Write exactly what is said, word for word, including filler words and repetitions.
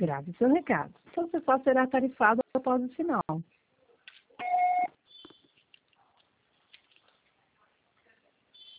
Grave seu recado. Seu acessório será tarifado após o sinal.